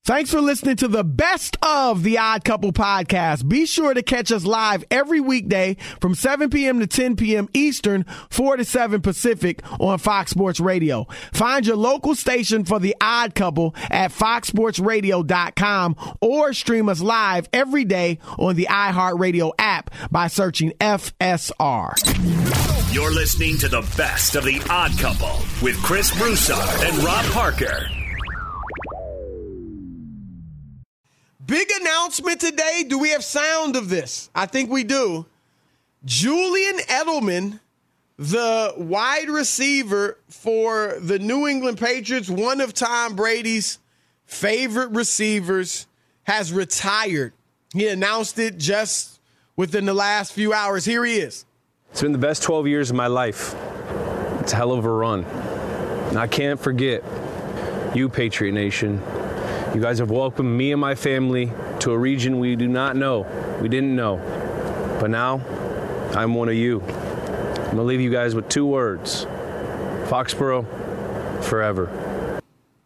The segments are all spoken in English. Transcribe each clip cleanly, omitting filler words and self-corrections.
Thanks for listening to the best of the Odd Couple podcast. Be sure to catch us live every weekday from 7 p.m. to 10 p.m. Eastern, 4 to 7 Pacific on Fox Sports Radio. Find your local station for the Odd Couple at foxsportsradio.com or stream us live every day on the iHeartRadio app by searching FSR. You're listening to the best of the Odd Couple with Chris Broussard and Rob Parker. Big announcement today. Do we have sound of this? I think we do. Julian Edelman, the wide receiver for the New England Patriots, one of Tom Brady's favorite receivers, has retired. He announced it just within the last few hours. Here he is. It's been the best 12 years of my life. It's a hell of a run. And I can't forget you, Patriot Nation. You guys have welcomed me and my family to a region we didn't know. But now, I'm one of you. I'm going to leave you guys with 2 words. Foxborough, forever.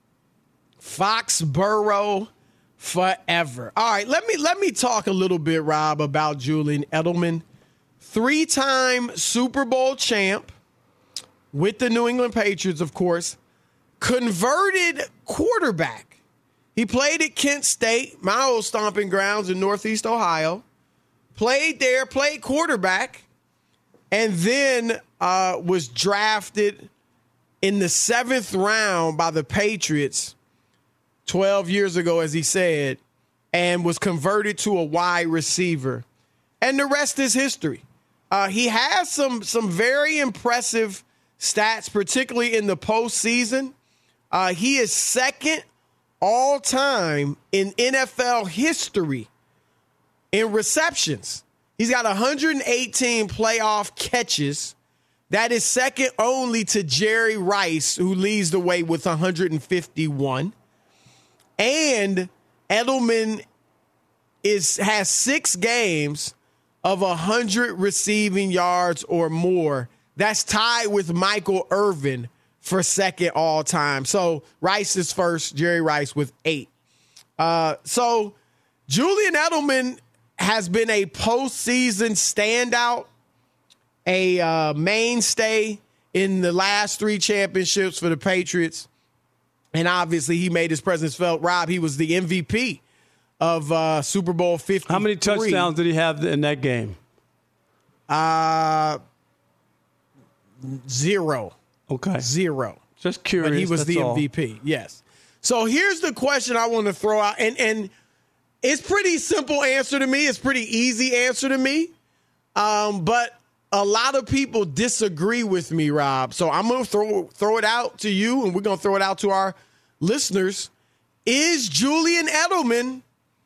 Foxborough, forever. All right, let me talk a little bit, Rob, about Julian Edelman. 3-time Super Bowl champ with the New England Patriots, of course. Converted quarterback. He played at Kent State, my old stomping grounds in Northeast Ohio. Played there, played quarterback, and then was drafted in the 7th round by the Patriots 12 years ago, as he said, and was converted to a wide receiver. And the rest is history. He has some very impressive stats, particularly in the postseason. He is second all-time in NFL history in receptions. He's got 118 playoff catches. That is second only to Jerry Rice, who leads the way with 151. And Edelman has 6 games of 100 receiving yards or more. That's tied with Michael Irvin for second all time. So Rice is first, Jerry Rice with 8. So Julian Edelman has been a postseason standout, a mainstay in the last 3 championships for the Patriots. And obviously he made his presence felt. Rob, he was the MVP of Super Bowl 53. How many touchdowns did he have in that game? 0. Okay. 0. Just curious. But he was the MVP, yes. So here's the question I want to throw out. And it's pretty simple answer to me. It's pretty easy answer to me. But a lot of people disagree with me, Rob. So I'm going to throw it out to you, and we're going to throw it out to our listeners. Is Julian Edelman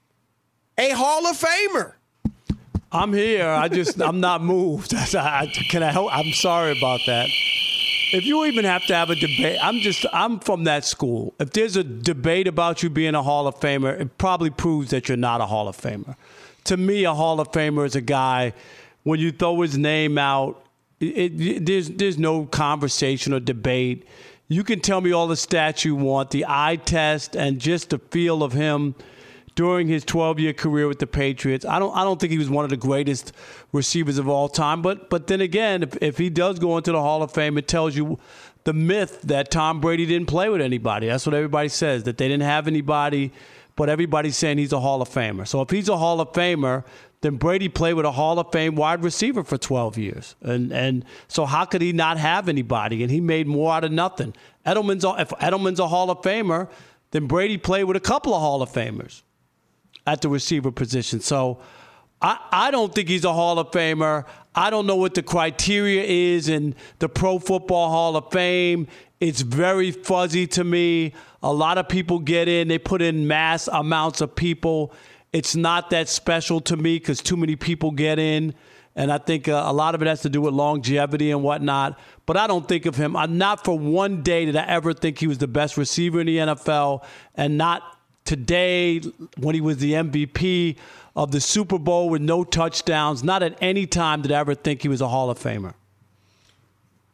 a Hall of Famer? I'm here. I'm not moved. Can I help? I'm sorry about that. If you even have to have a debate, I'm from that school. If there's a debate about you being a Hall of Famer, it probably proves that you're not a Hall of Famer. To me, a Hall of Famer is a guy, when you throw his name out, there's no conversation or debate. You can tell me all the stats you want, the eye test, and just the feel of him during his 12-year career with the Patriots. I don't think he was one of the greatest receivers of all time. But then again, if he does go into the Hall of Fame, it tells you the myth that Tom Brady didn't play with anybody. That's what everybody says, that they didn't have anybody, but everybody's saying he's a Hall of Famer. So if he's a Hall of Famer, then Brady played with a Hall of Fame wide receiver for 12 years. And so how could he not have anybody? And he made more out of nothing. If Edelman's a Hall of Famer, then Brady played with a couple of Hall of Famers at the receiver position. So I don't think he's a Hall of Famer. I don't know what the criteria is in the Pro Football Hall of Fame. It's very fuzzy to me. A lot of people get in. They put in mass amounts of people. It's not that special to me because too many people get in. And I think a lot of it has to do with longevity and whatnot. But I don't think of him. I'm not for one day did I ever think he was the best receiver in the NFL, and not today when he was the MVP of the Super Bowl with no touchdowns. Not at any time did I ever think he was a Hall of Famer.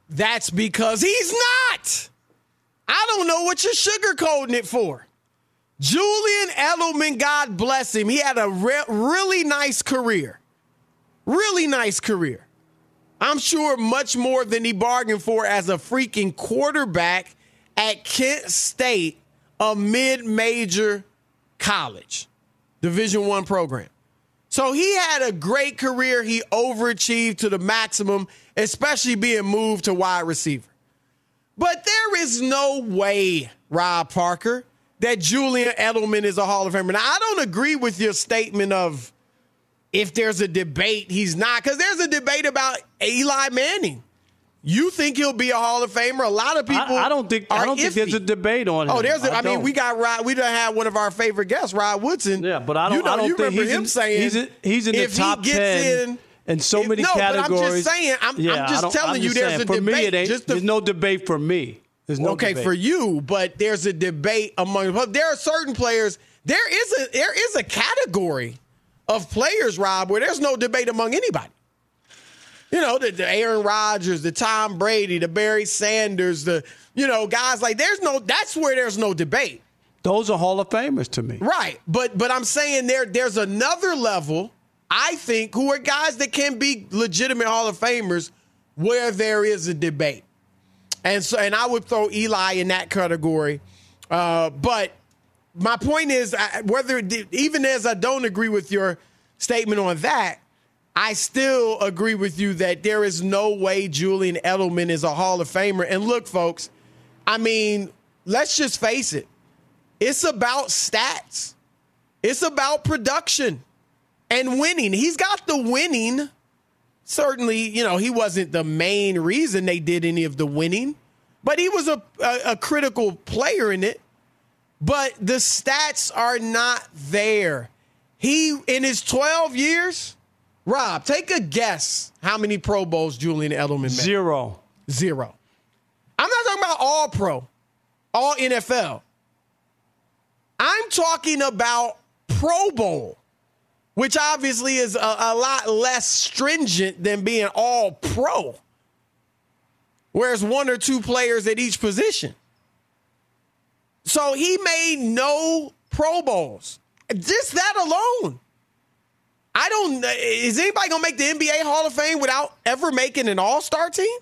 That's because he's not. I don't know what you're sugarcoating it for. Julian Edelman, God bless him. He had a really nice career. Really nice career. I'm sure much more than he bargained for as a freaking quarterback at Kent State, a mid-major college, Division I program. So he had a great career. He overachieved to the maximum, especially being moved to wide receiver. But there is no way, Rob Parker, that Julian Edelman is a Hall of Famer. Now, I don't agree with your statement of if there's a debate, he's not, because there's a debate about Eli Manning. You think he'll be a Hall of Famer? A lot of people. I don't think there's a debate on him. Oh, I mean, we got Rod. We done had one of our favorite guests, Rod Woodson. Yeah, but I don't think remember him saying he's in the top 10 in so many categories. But I'm just saying. I'm just telling you, there's a debate. There's no debate for me. There's no debate for you, but there's a debate among. There are certain players. There is a category of players, Rob, where there's no debate among anybody. You know, the Aaron Rodgers, the Tom Brady, the Barry Sanders, guys like that's where there's no debate. Those are Hall of Famers to me. Right. But I'm saying there's another level, I think, who are guys that can be legitimate Hall of Famers where there is a debate. And I would throw Eli in that category. But my point is, even as I don't agree with your statement on that, I still agree with you that there is no way Julian Edelman is a Hall of Famer. And look, folks, I mean, let's just face it. It's about stats. It's about production and winning. He's got the winning. Certainly, he wasn't the main reason they did any of the winning, but he was a critical player in it. But the stats are not there. In his 12 years, Rob, take a guess how many Pro Bowls Julian Edelman made. Zero. I'm not talking about all pro, all NFL. I'm talking about Pro Bowl, which obviously is a lot less stringent than being all pro, whereas one or two players at each position. So he made no Pro Bowls. Just that alone. Is anybody going to make the NBA Hall of Fame without ever making an all-star team?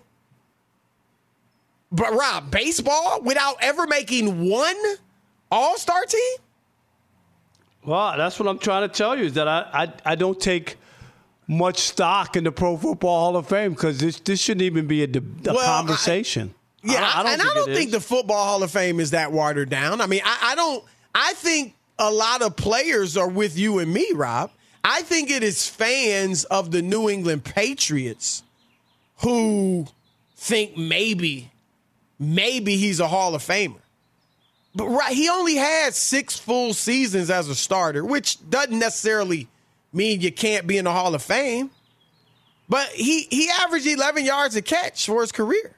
But Rob, baseball without ever making one all-star team? Well, that's what I'm trying to tell you is that I don't take much stock in the Pro Football Hall of Fame because this shouldn't even be a conversation. I don't think the Football Hall of Fame is that watered down. I mean, I think a lot of players are with you and me, Rob. I think it is fans of the New England Patriots who think maybe he's a Hall of Famer. But he only had 6 full seasons as a starter, which doesn't necessarily mean you can't be in the Hall of Fame. But he averaged 11 yards a catch for his career.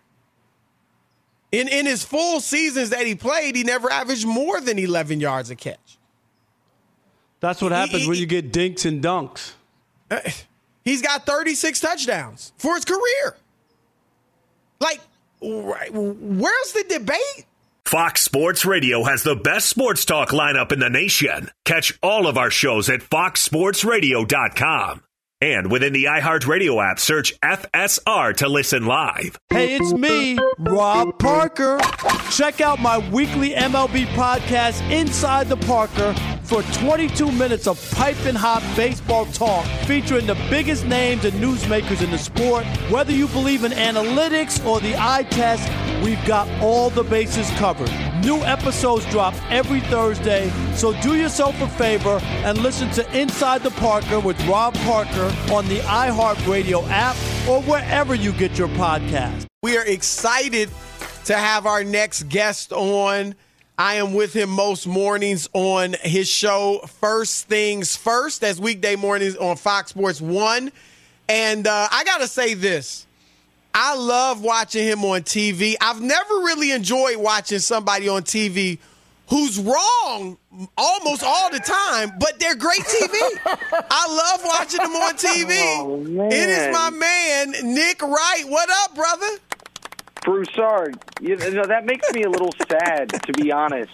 In his full seasons that he played, he never averaged more than 11 yards a catch. That's what happens when you get dinks and dunks. He's got 36 touchdowns for his career. Like, where's the debate? Fox Sports Radio has the best sports talk lineup in the nation. Catch all of our shows at foxsportsradio.com. And within the iHeartRadio app, search FSR to listen live. Hey, it's me, Rob Parker. Check out my weekly MLB podcast, Inside the Parker, for 22 minutes of piping hot baseball talk featuring the biggest names and newsmakers in the sport. Whether you believe in analytics or the eye test, we've got all the bases covered. New episodes drop every Thursday, so do yourself a favor and listen to Inside the Parker with Rob Parker on the iHeartRadio app or wherever you get your podcast. We are excited to have our next guest on. I am with him most mornings on his show, First Things First, as weekday mornings on Fox Sports 1. And I got to say this. I love watching him on TV. I've never really enjoyed watching somebody on TV who's wrong almost all the time, but they're great TV. I love watching them on TV. Oh, man. It is my man, Nick Wright. What up, brother? Broussard, that makes me a little sad, to be honest.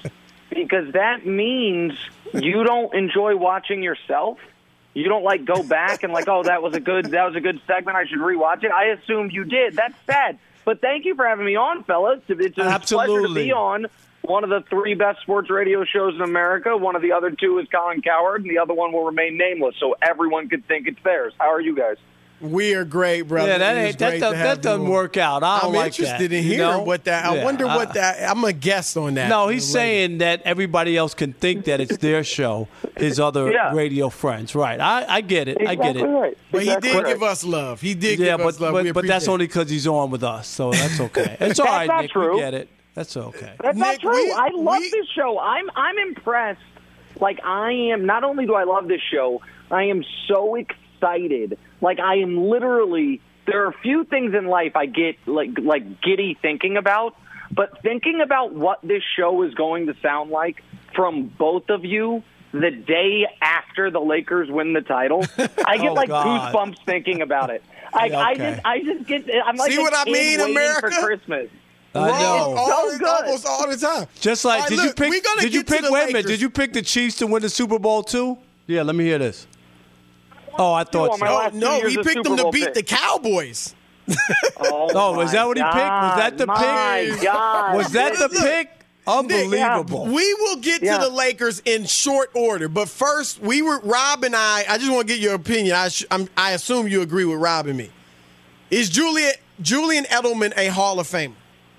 because that means you don't enjoy watching yourself. You don't like go back and like, oh, that was a good segment. I should rewatch it. I assumed you did. That's sad. But thank you for having me on, fellas. It's a pleasure to be on one of the 3 best sports radio shows in America. One of the other 2 is Colin Cowherd, and the other one will remain nameless, so everyone could think it's theirs. How are you guys? We are great, brother. Yeah, that doesn't work out. I'm interested in hearing what that. I wonder what that. I'm a guest on that. No, he's saying that everybody else can think that it's their show. His other radio friends, right? I get it. Exactly I get it. Right. But he did give us love. He did give us love. But that's only because he's on with us, so that's okay. It's all right, not Nick. true. We get it. That's okay. That's not true. I love this show. I'm impressed. Like I am. Not only do I love this show, I am so excited. Like I am literally. There are a few things in life I get like giddy thinking about, but thinking about what this show is going to sound like from both of you the day after the Lakers win the title, I get goosebumps thinking about it. I just get. I'm like, see what I mean, America? For Christmas. I know. Almost all the time. Just like, did you pick? Wait a minute. Did you pick the Chiefs to win the Super Bowl too? Yeah, let me hear this. Oh, I thought so. No, he picked them to beat the Cowboys. Oh, is that what he picked? Was that the pick? God. Was that the pick? Unbelievable. Nick, we will get to the Lakers in short order, but first, Rob and I just want to get your opinion. I assume you agree with Rob and me. Is Julian Edelman a Hall of Famer?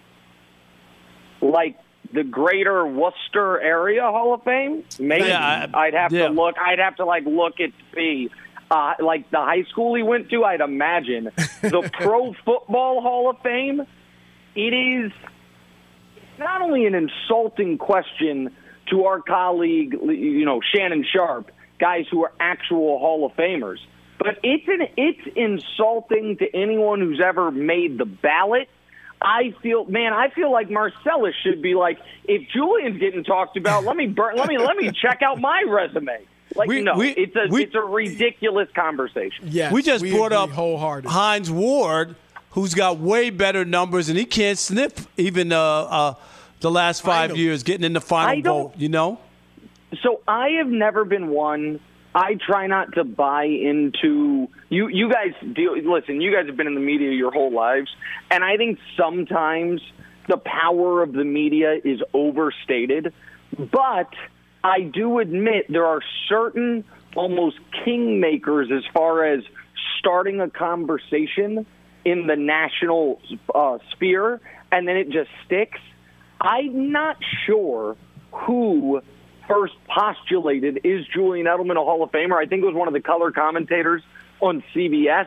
Like the greater Worcester area Hall of Fame? Maybe. Yeah, I'd have to look. I'd have to look at see. Like the high school he went to, I'd imagine. The Pro Football Hall of Fame, it is not only an insulting question to our colleague, Shannon Sharp, guys who are actual Hall of Famers, but it's insulting to anyone who's ever made the ballot. I feel like Marcellus should be like, if Julian's getting talked about, let me check out my resume. It's a ridiculous conversation. Yes, we just brought up Hines Ward, who's got way better numbers, and he can't sniff even the last 5 years getting in the final vote. So I have never been one. I try not to buy into you guys. Listen, you guys have been in the media your whole lives, and I think sometimes the power of the media is overstated, but I do admit there are certain almost kingmakers as far as starting a conversation in the national sphere, and then it just sticks. I'm not sure who first postulated, is Julian Edelman a Hall of Famer? I think it was one of the color commentators on CBS.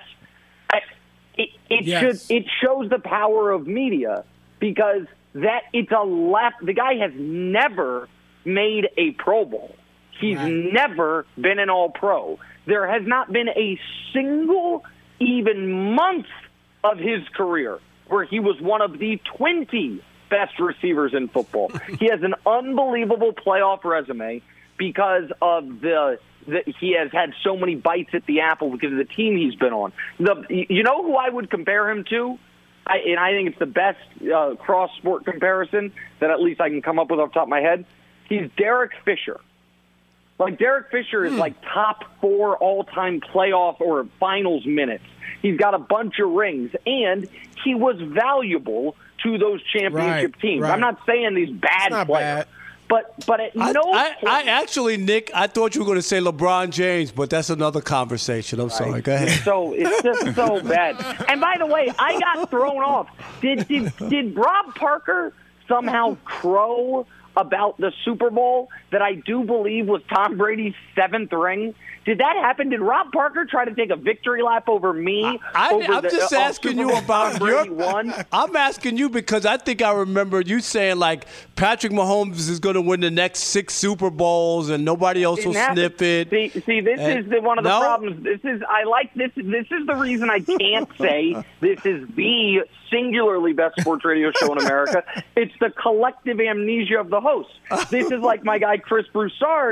It shows the power of media because the guy has never made a Pro Bowl. He's never been an All-Pro. There has not been a single even month of his career where he was one of the 20 best receivers in football. He has an unbelievable playoff resume because of he has had so many bites at the apple because of the team he's been on. You know who I would compare him to? And I think it's the best cross-sport comparison that at least I can come up with off the top of my head. He's Derek Fisher. Like, Derek Fisher is like top 4 all-time playoff or finals minutes. He's got a bunch of rings, and he was valuable to those championship teams. Right. I'm not saying he's bad player. But at no point. I actually, Nick, I thought you were going to say LeBron James, but that's another conversation. I'm sorry. Go ahead. It's just so bad. And by the way, I got thrown off. Did Rob Parker somehow crow about the Super Bowl that I do believe was Tom Brady's 7th ring? Did that happen? Did Rob Parker try to take a victory lap over me? I'm just asking you about I'm asking you because I think I remember you saying like Patrick Mahomes is going to win the next 6 Super Bowls and nobody else will sniff it. See, this is one of the problems. This is the reason I can't say this is the singularly best sports radio show in America. It's the collective amnesia of the hosts. This is like my guy Chris Broussard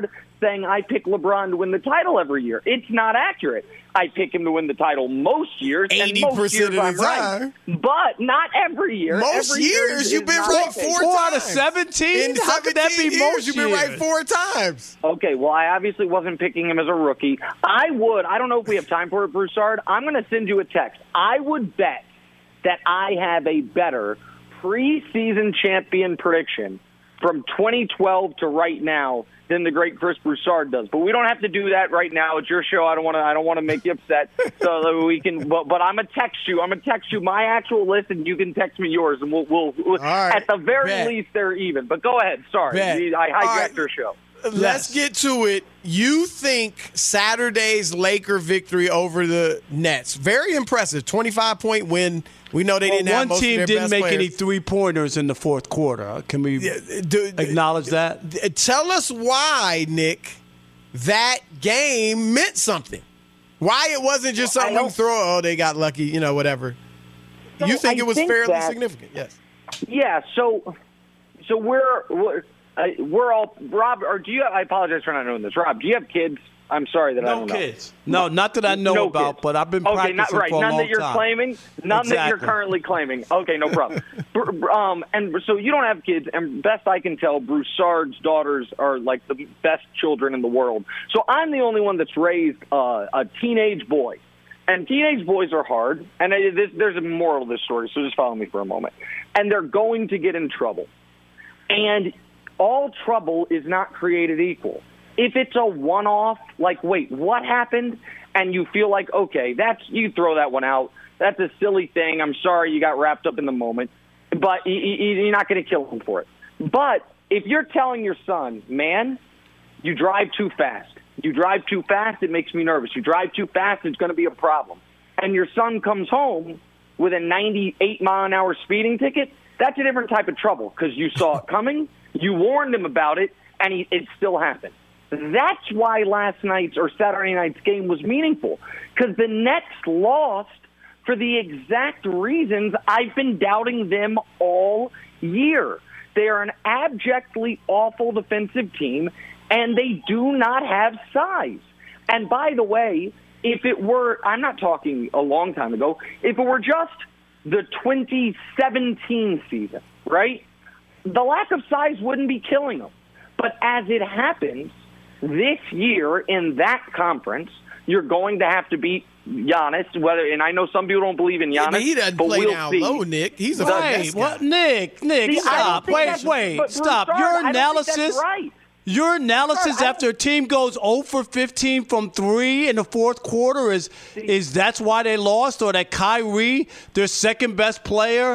saying I pick LeBron to win the title every year. It's not accurate. I pick him to win the title most years, and most years I'm right. But not every year. Most every years you've been right 4 times. 4 out of 17? How could that be most you've been right 4 times. Okay, well, I obviously wasn't picking him as a rookie. I don't know if we have time for it, Broussard. I'm going to send you a text. I would bet that I have a better preseason champion prediction from 2012 to right now than the great Chris Broussard does. But we don't have to do that right now. It's your show. I don't want to make you upset. So we can. But I'm gonna text you. I'm gonna text you my actual list, and you can text me yours, and we'll right, at the very least they're even. But go ahead. Sorry, I hijacked your show. Let's get to it. You think Saturday's Laker victory over the Nets, very impressive, 25-point win. We know they didn't have most of their best players. One team didn't make any three-pointers in the fourth quarter. Can we acknowledge that? Tell us why, Nick, that game meant something. Why it wasn't just something you throw, they got lucky, whatever. So you think it was fairly significant? Yes. Yeah, so we're all Rob, or do you? I apologize for not knowing this. Rob, do you have kids? I'm sorry that I don't know. No kids. No, not that I know about, but I've been practicing for a long time. None that you're claiming? None that you're currently claiming. Okay, no problem. And so you don't have kids, and best I can tell, Broussard's daughters are like the best children in the world. So I'm the only one that's raised a teenage boy. And teenage boys are hard, and there's a moral to this story, so just follow me for a moment. And they're going to get in trouble. And all trouble is not created equal. If it's a one-off, like, wait, what happened? And you feel like, okay, you throw that one out. That's a silly thing. I'm sorry you got wrapped up in the moment. But you're not going to kill him for it. But if you're telling your son, man, you drive too fast. You drive too fast, it makes me nervous. You drive too fast, it's going to be a problem. And your son comes home with a 98-mile-an-hour speeding ticket, that's a different type of trouble because you saw it coming, you warned him about it, and it still happened. That's why last night's or Saturday night's game was meaningful, because the Nets lost for the exact reasons I've been doubting them all year. They are an abjectly awful defensive team, and they do not have size. And by the way, if it were, I'm not talking a long time ago, if it were just the 2017 season, right, the lack of size wouldn't be killing them. But as it happens, this year in that conference, you're going to have to beat Giannis. And I know some people don't believe in Giannis, but he doesn't play down low, Nick. He's a right. What, Nick, stop. Wait, stop. Your analysis. Your analysis after a team goes 0 for 15 from 3 in the fourth quarter is that's why they lost, or that Kyrie, their second best player,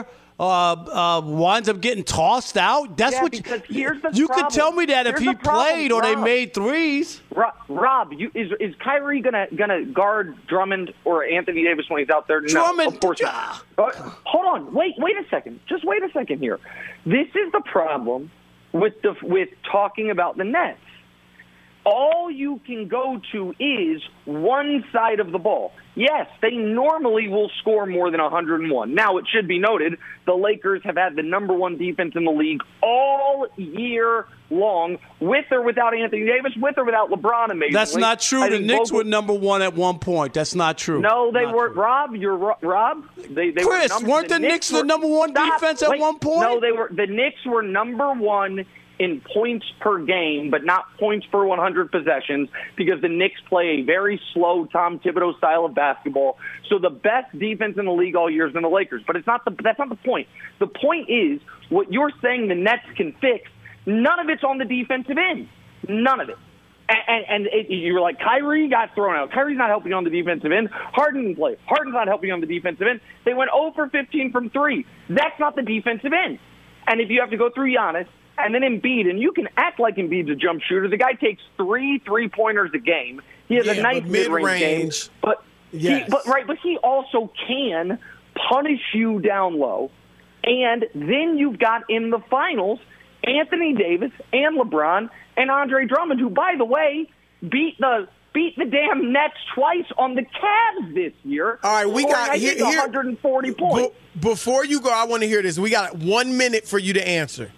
winds up getting tossed out? That's what you could tell me that if he played or they made threes. Rob, is Kyrie gonna guard Drummond or Anthony Davis when he's out there? Drummond, no, of course not. Hold on, wait a second. Just wait a second here. This is the problem with talking about the Nets. All you can go to is one side of the ball. Yes, they normally will score more than 101. Now, it should be noted, the Lakers have had the number one defense in the league all year long, with or without Anthony Davis, with or without LeBron, amazingly. That's not true. The Knicks were number one at one point. That's not true. No, they weren't. Rob, Rob. They Chris, weren't the Knicks the number one defense at one point? No, they were. The Knicks were number one in points per game, but not points per 100 possessions, because the Knicks play a very slow Tom Thibodeau style of basketball. So the best defense in the league all year has been the Lakers. But that's not the point. The point is, what you're saying the Nets can fix, none of it's on the defensive end. None of it. And you're like, Kyrie got thrown out. Kyrie's not helping you on the defensive end. Harden didn't play. Harden's not helping you on the defensive end. They went 0 for 15 from 3. That's not the defensive end. And if you have to go through Giannis, and then Embiid, and you can act like Embiid's a jump shooter. The guy takes 3 3-pointers a game. He has a nice mid-range game, but he also can punish you down low. And then you've got in the finals Anthony Davis and LeBron and Andre Drummond, who, by the way, beat the damn Nets twice on the Cavs this year. All right, we got here 140 points. Before you go, I want to hear this. We got 1 minute for you to answer.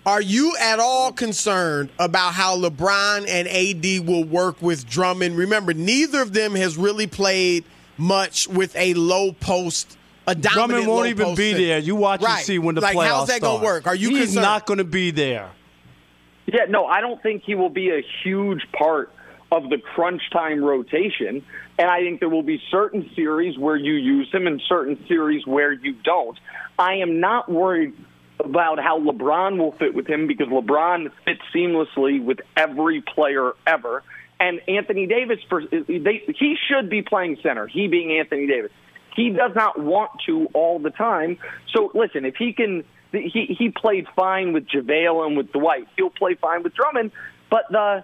Are you at all concerned about how LeBron and AD will work with Drummond? Remember, neither of them has really played much with a low post, a dominant Drummond won't low even post be there. You watch and see when the playoffs start. How's that going to work? Are you He's concerned? not going to be there. Yeah, no, I don't think he will be a huge part of the crunch time rotation. And I think there will be certain series where you use him and certain series where you don't. I am not worried about how LeBron will fit with him because LeBron fits seamlessly with every player ever. And Anthony Davis, he should be playing center, he being Anthony Davis. He does not want to all the time. So, listen, if he can – he played fine with JaVale and with Dwight. He'll play fine with Drummond. But the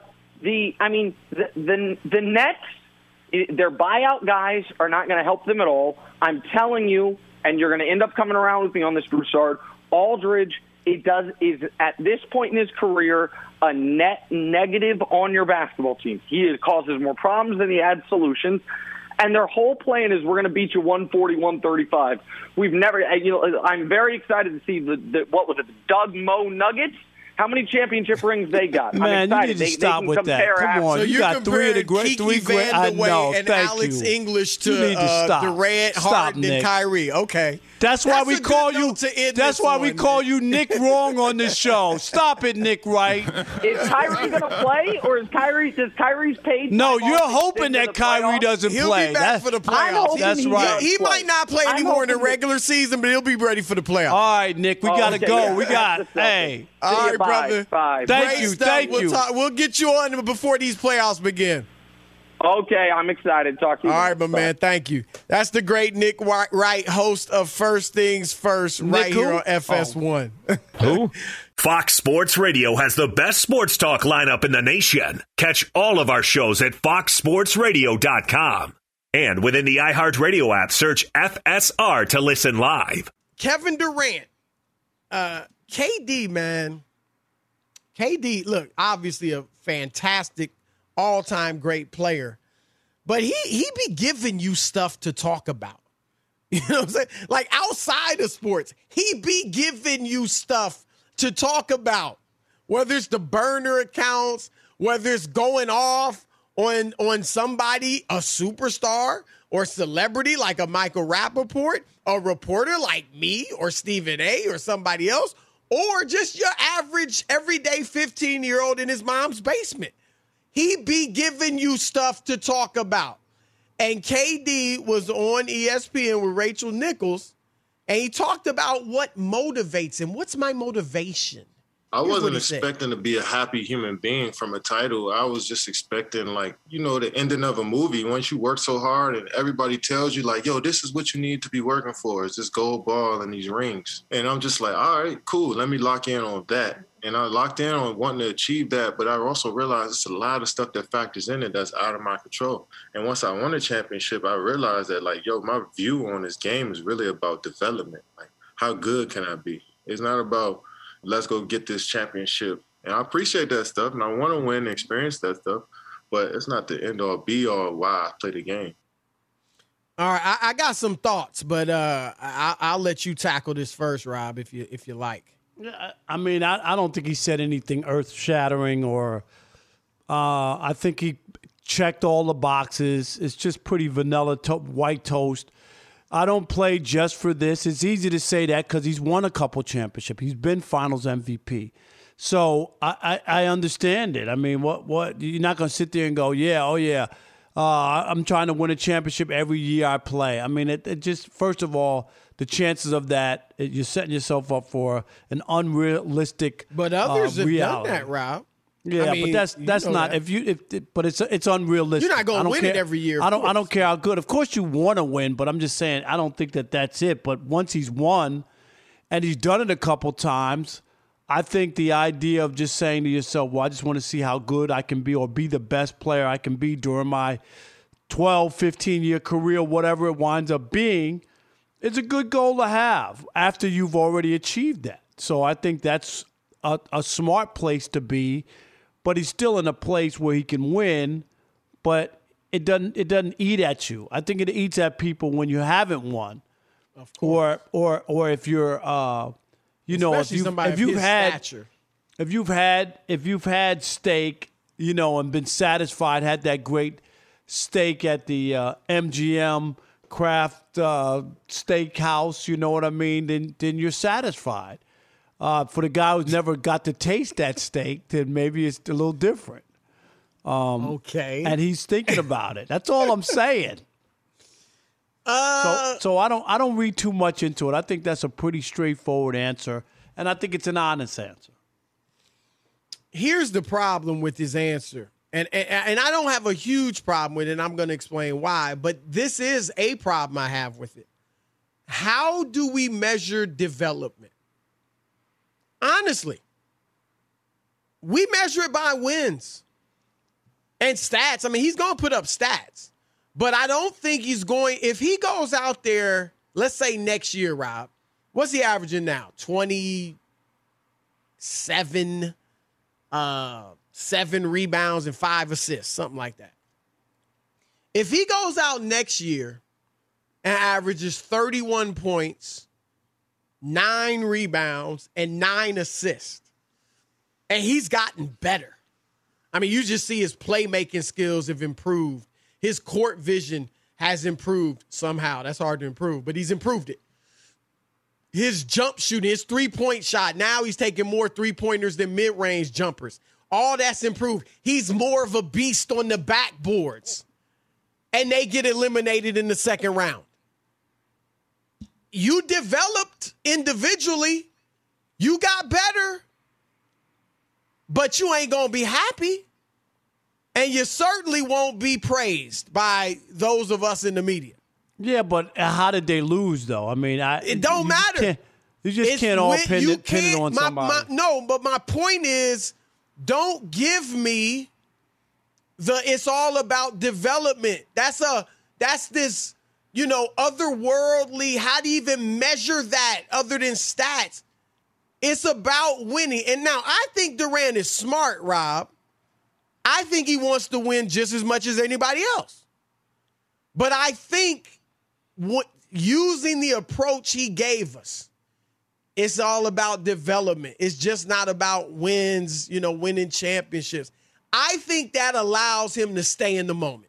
Nets, their buyout guys are not going to help them at all. I'm telling you, and you're going to end up coming around with me on this, Broussard, Aldridge is at this point in his career a net negative on your basketball team. He causes more problems than he adds solutions. And their whole plan is we're going to beat you 140-135. We've never, I'm very excited to see the Doug Moe Nuggets. How many championship rings they got? Man, you need to stop with that. Come on, so you got three great. I know. And thank Alex you. English to Durant, Harden, and Kyrie. Okay, that's why we call you. That's why we call you Nick Wrong on this show. Stop it, Nick Wright. Is Kyrie going to play, or does Kyrie's paid? No, you're hoping that Kyrie doesn't play. He'll be back for the playoffs. That's right. He might not play anymore in the regular season, but he'll be ready for the playoffs. All right, Nick, we gotta go. We got hey. All right, brother. Bye. Thank you. We'll get you on before these playoffs begin. Okay, I'm excited. Talk to you. All right, my man. Thank you. That's the great Nick Wright, host of First Things First, right here on FS1. Who? Fox Sports Radio has the best sports talk lineup in the nation. Catch all of our shows at foxsportsradio.com. And within the iHeartRadio app, search FSR to listen live. Kevin Durant. KD, man. KD, look, obviously a fantastic, all-time great player. But he be giving you stuff to talk about. You know what I'm saying? Like, outside of sports, he be giving you stuff to talk about. Whether it's the burner accounts, whether it's going off on somebody, a superstar or celebrity like a Michael Rappaport, a reporter like me or Stephen A. or somebody else, or just your average, everyday 15-year-old in his mom's basement. He be giving you stuff to talk about. And KD was on ESPN with Rachel Nichols, and he talked about what motivates him. What's my motivation? I wasn't expecting to be a happy human being from a title. I was just expecting, the ending of a movie. Once you work so hard and everybody tells you, yo, this is what you need to be working for, is this gold ball and these rings. And I'm just like, all right, cool. Let me lock in on that. And I locked in on wanting to achieve that, but I also realized it's a lot of stuff that factors in it that's out of my control. And once I won a championship, I realized that, my view on this game is really about development. How good can I be? It's not about let's go get this championship. And I appreciate that stuff, and I want to win and experience that stuff, but it's not the end-all, be-all why I play the game. All right, I got some thoughts, but I'll let you tackle this first, Rob, if you like. I mean, I don't think he said anything earth-shattering or I think he checked all the boxes. It's just pretty vanilla white toast. I don't play just for this. It's easy to say that because he's won a couple championships. He's been Finals MVP. So I understand it. I mean, what you're not going to sit there and go, I'm trying to win a championship every year I play. I mean, it just, first of all, the chances of that, you're setting yourself up for an unrealistic But others have reality. done that, Rob. Yeah, but that's not that. But it's unrealistic. You're not going to win it every year. I don't care how good. Of course, you want to win, but I'm just saying I don't think that's it. But once he's won, and he's done it a couple times, I think the idea of just saying to yourself, "Well, I just want to see how good I can be, or be the best player I can be during my 12, 15-year career, whatever it winds up being," is a good goal to have after you've already achieved that. So I think that's a smart place to be. But he's still in a place where he can win, but it doesn't eat at you. I think it eats at people when you haven't won, of course. or if you're Especially if you've had stature. if you've had steak, and been satisfied, had that great steak at the MGM Craft Steakhouse, you know what I mean? Then you're satisfied. For the guy who's never got to taste that steak, then maybe it's a little different. Okay. And he's thinking about it. That's all I'm saying. So I don't read too much into it. I think that's a pretty straightforward answer, and I think it's an honest answer. Here's the problem with his answer, and I don't have a huge problem with it, and I'm going to explain why, but this is a problem I have with it. How do we measure development? Honestly, we measure it by wins and stats. I mean, he's going to put up stats, but I don't think he's going – if he goes out there, let's say next year, Rob, what's he averaging now? 27 7 rebounds and 5 assists, something like that. If he goes out next year and averages 31 points, 9 rebounds, and 9 assists, and he's gotten better. I mean, you just see his playmaking skills have improved. His court vision has improved somehow. That's hard to improve, but he's improved it. His jump shooting, his three-point shot, now he's taking more three-pointers than mid-range jumpers. All that's improved. He's more of a beast on the backboards. And they get eliminated in the second round. You developed individually. You got better. But you ain't going to be happy. And you certainly won't be praised by those of us in the media. Yeah, but how did they lose, though? I mean, it don't matter. You just can't all pin it on somebody. No, but my point is, don't give me it's all about development. That's this, otherworldly, how do you even measure that other than stats? It's about winning. And now I think Durant is smart, Rob. I think he wants to win just as much as anybody else. But I think using the approach he gave us, it's all about development. It's just not about wins, winning championships. I think that allows him to stay in the moment.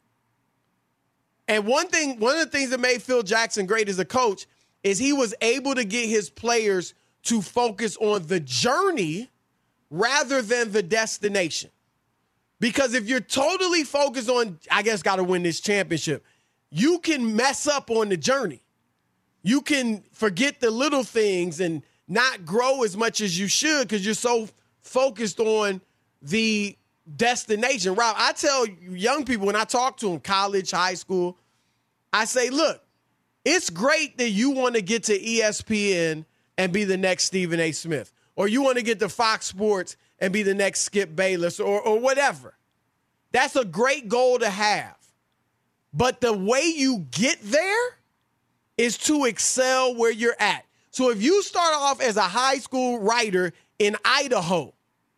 And one of the things that made Phil Jackson great as a coach is he was able to get his players to focus on the journey rather than the destination. Because if you're totally focused on, I guess, got to win this championship, you can mess up on the journey. You can forget the little things and not grow as much as you should because you're so focused on the destination. Rob, I tell young people when I talk to them, college, high school, I say, look, it's great that you want to get to ESPN and be the next Stephen A. Smith, or you want to get to Fox Sports and be the next Skip Bayless or whatever. That's a great goal to have. But the way you get there is to excel where you're at. So if you start off as a high school writer in Idaho,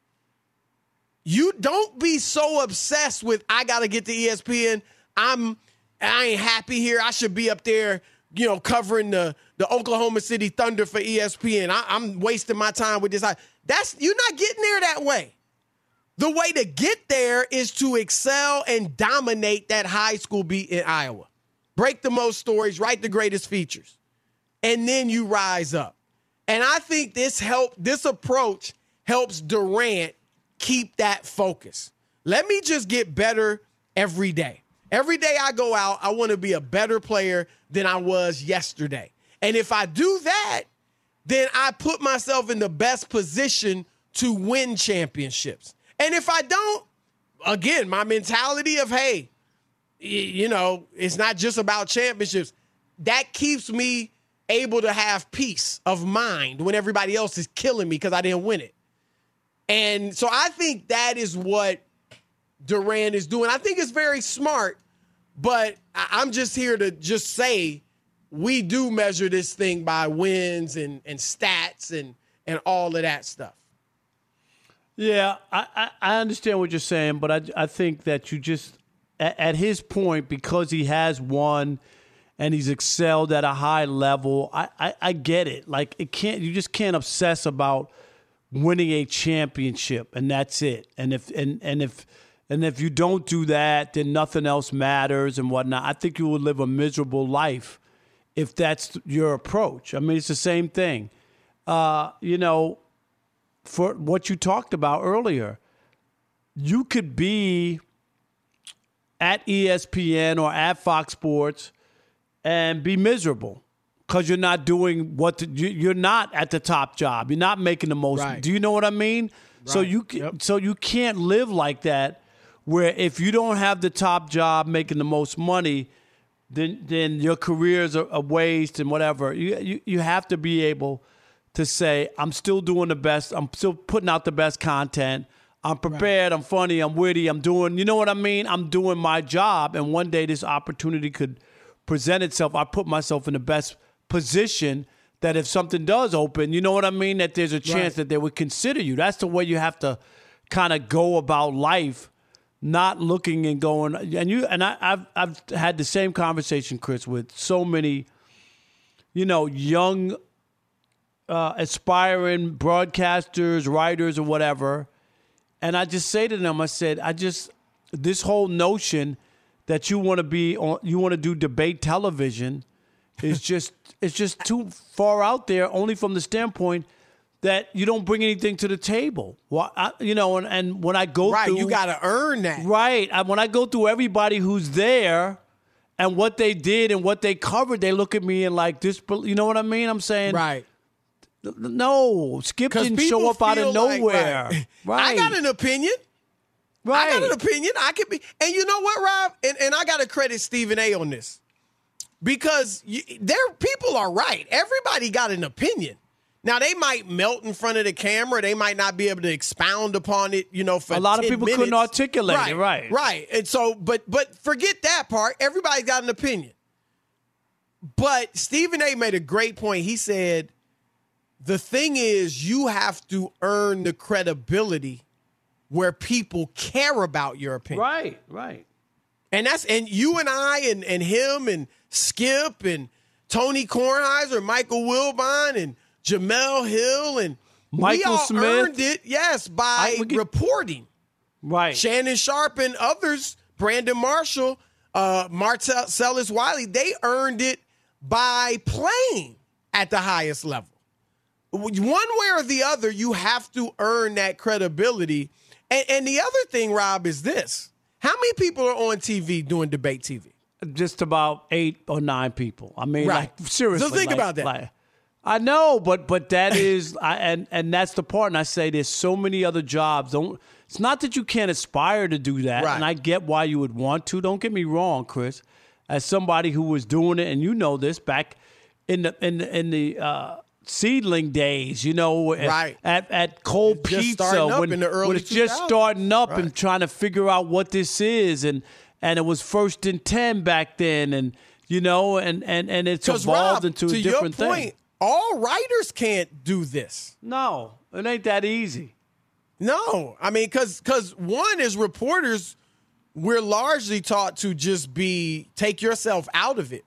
you don't be so obsessed with, I got to get to ESPN. I ain't happy here. I should be up there, covering the Oklahoma City Thunder for ESPN. I'm wasting my time with this. You're not getting there that way. The way to get there is to excel and dominate that high school beat in Iowa. Break the most stories, write the greatest features. And then you rise up. And I think this approach helps Durant keep that focus. Let me just get better every day. Every day I go out, I want to be a better player than I was yesterday. And if I do that, then I put myself in the best position to win championships. And if I don't, again, my mentality of, hey, it's not just about championships. That keeps me able to have peace of mind when everybody else is killing me because I didn't win it. And so I think that is what Durant is doing. I think it's very smart, but I'm just here to just say we do measure this thing by wins and stats and all of that stuff. Yeah, I understand what you're saying, but I think that you just, at his point, because he has won and he's excelled at a high level, I get it. Like, you just can't obsess about winning a championship, and that's it. And if you don't do that, then nothing else matters and whatnot. I think you will live a miserable life if that's your approach. I mean, it's the same thing. For what you talked about earlier, you could be at ESPN or at Fox Sports and be miserable because you're not doing you're not at the top job. You're not making the most. Right. Do you know what I mean? Right. So you can't live like that, where if you don't have the top job making the most money, then your careers are waste and whatever. You have to be able to say, I'm still doing the best. I'm still putting out the best content. I'm prepared. Right. I'm funny. I'm witty. I'm doing, you know what I mean? I'm doing my job. And one day this opportunity could present itself. I put myself in the best position that if something does open, you know what I mean? That there's a chance that they would consider you. That's the way you have to kind of go about life, not looking and going. And I've had the same conversation, Chris, with so many, young aspiring broadcasters, writers, or whatever. And I just say to them, I said, this whole notion that you want to do debate television is it's just too far out there, only from the standpoint that you don't bring anything to the table. Well, and when I go through, you got to earn that. Right. When I go through everybody who's there and what they did and what they covered, they look at me and like this, you know what I mean? I'm saying, right. No, Skip didn't show up out of nowhere. Right. I got an opinion. Right. I got an opinion. I could be, and you know what, Rob? And I got to credit Stephen A. on this because people are right. Everybody got an opinion. Now they might melt in front of the camera. They might not be able to expound upon it. For a lot of 10 people minutes. couldn't articulate it. Right. Right. And so, but forget that part. Everybody's got an opinion. But Stephen A. made a great point. He said, the thing is, you have to earn the credibility where people care about your opinion. Right. And you and I and him and Skip and Tony Kornheiser, Michael Wilbon and Jamel Hill and Michael we all Smith. earned it, yes, by reporting. Right. Shannon Sharp and others, Brandon Marshall, Marcellus Wiley, they earned it by playing at the highest level. One way or the other, you have to earn that credibility. And the other thing, Rob, is this. How many people are on TV doing debate TV? Just about 8 or 9 people. I mean, right. Seriously. So think about that. I know, but that is, and that's the part. And I say there's so many other jobs. It's not that you can't aspire to do that. Right. And I get why you would want to. Don't get me wrong, Chris. As somebody who was doing it, and you know this, back in the seedling days, right. at Cold Pizza when it's just starting up and trying to figure out what this is, and it was 1st and 10 back then, and it's evolved into a different thing. To your point, all writers can't do this. No, it ain't that easy. No, I mean, because one is reporters, we're largely taught to just take yourself out of it,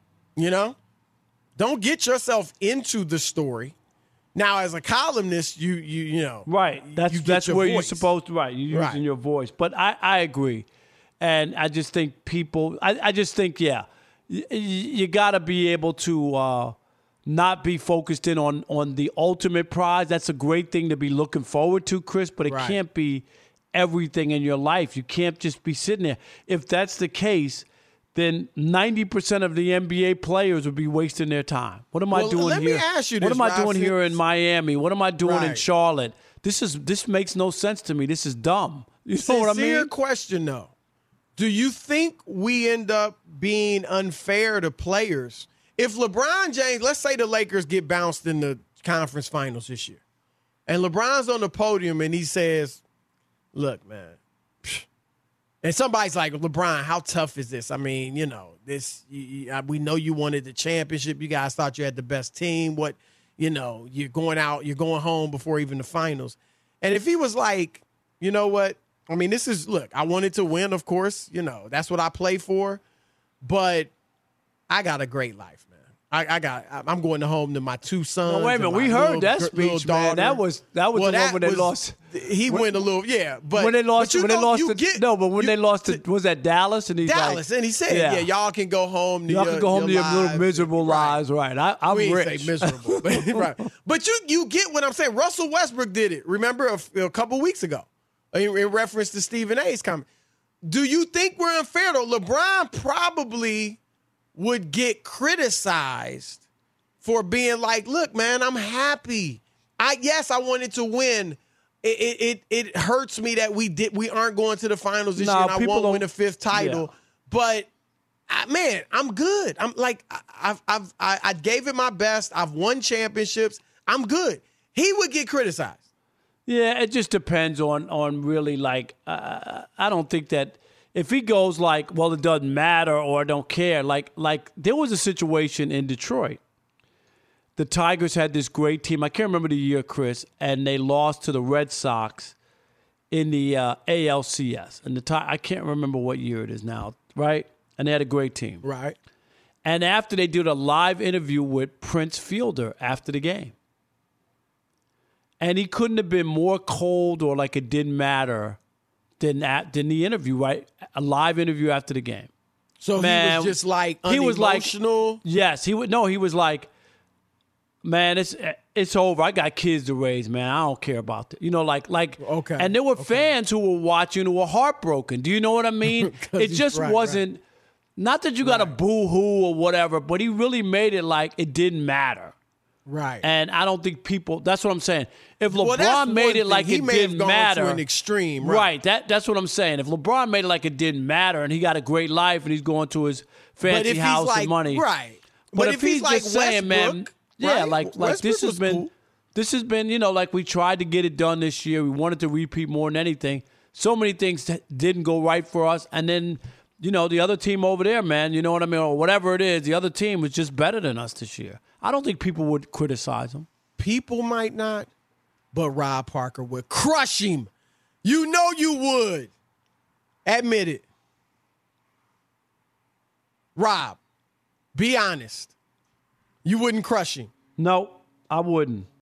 Don't get yourself into the story. Now, as a columnist, you know. Right. That's where you're supposed to, right. You're using your voice. But I agree. And I just think you got to be able to not be focused in on the ultimate prize. That's a great thing to be looking forward to, Chris, but it can't be everything in your life. You can't just be sitting there. If that's the case, then 90% of the NBA players would be wasting their time. What am I doing here? Let me ask you this, what am I doing here in Miami? What am I doing in Charlotte? This makes no sense to me. This is dumb. You know what I mean? Sincere question, though. Do you think we end up being unfair to players? If LeBron James, let's say the Lakers get bounced in the conference finals this year, and LeBron's on the podium and he says, look, man, and somebody's like, LeBron, how tough is this? I mean, we know you wanted the championship. You guys thought you had the best team. You're going home before even the finals. And if he was like, you know what? I mean, I wanted to win, of course. That's what I play for. But I got a great life, man. I'm going home to my two sons. Well, wait a minute. We heard that speech, man. That was the one when they lost. He went a little, but when they lost, but when they lost to, was that Dallas? And he's Dallas, and he said, y'all can go home to y'all can go home to your little miserable lives, right? I'm we rich. Ain't say miserable, right? But you get what I'm saying. Russell Westbrook did it. Remember a couple weeks ago, in reference to Stephen A's comment. Do you think we're unfair though? LeBron probably would get criticized for being like, look, man, I'm happy. I wanted to win. It hurts me that we aren't going to the finals this year and I won't win a fifth title. Yeah. But man, I'm good. I'm like, I gave it my best. I've won championships. I'm good. He would get criticized. Yeah, it just depends on really like, I don't think that if he goes like, well, it doesn't matter or I don't care. Like there was a situation in Detroit. The Tigers had this great team. I can't remember the year, Chris, and they lost to the Red Sox in the ALCS. And I can't remember what year it is now, right? And they had a great team. Right. And after they did a live interview with Prince Fielder after the game. And he couldn't have been more cold or like it didn't matter than the interview, right? A live interview after the game. So man, he was just like unemotional? He was like, yes, he was like, man, it's over. I got kids to raise, man. I don't care about that. Like okay. And there were fans who were watching who were heartbroken. Do you know what I mean? It just wasn't, not that you got a boo-hoo or whatever, but he really made it like it didn't matter. Right. And I don't think people, that's what I'm saying. If LeBron made it like it didn't matter. To an extreme, right. That's what I'm saying. If LeBron made it like it didn't matter and he got a great life and he's going to his fancy house and money. Right. But if he's like just saying, man, yeah, right? like this has been, like we tried to get it done this year. We wanted to repeat more than anything. So many things that didn't go right for us. And then, the other team over there, man, you know what I mean? Or whatever it is, the other team was just better than us this year. I don't think people would criticize him. People might not, but Rob Parker would crush him. You know you would. Admit it. Rob, be honest. You wouldn't crush him. No, I wouldn't.